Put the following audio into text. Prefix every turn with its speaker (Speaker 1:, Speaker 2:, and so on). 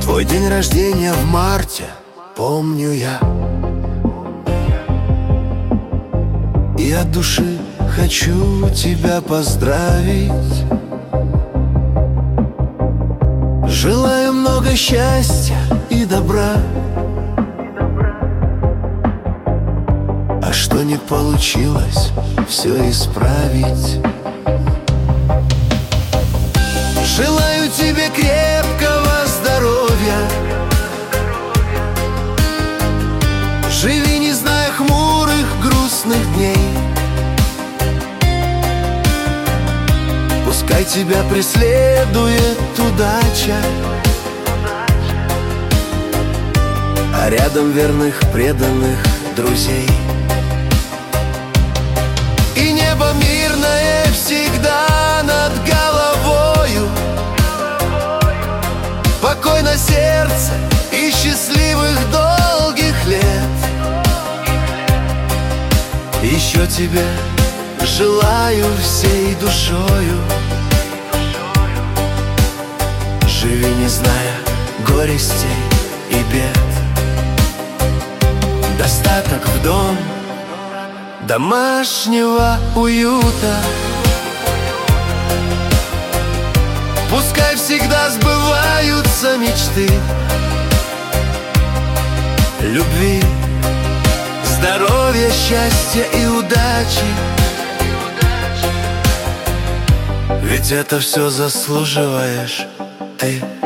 Speaker 1: Твой день рождения в марте, помню я. И от души хочу тебя поздравить. Желаю много счастья и добра. А что не получилось, все исправить. Желаю тебе крепкого здоровья. Живи, не зная хмурых, грустных дней. Пускай тебя преследует удача, а рядом верных, преданных друзей. И небо мирное всегда над головою, покой на сердце и счастливых долгих лет. Еще тебе желаю всей душою. Живи, не зная горестей и бед. Достаток в дом, домашнего уюта. Пускай всегда сбываются мечты. Любви, здоровья, счастья и удачи. Ведь это все заслуживаешь ты.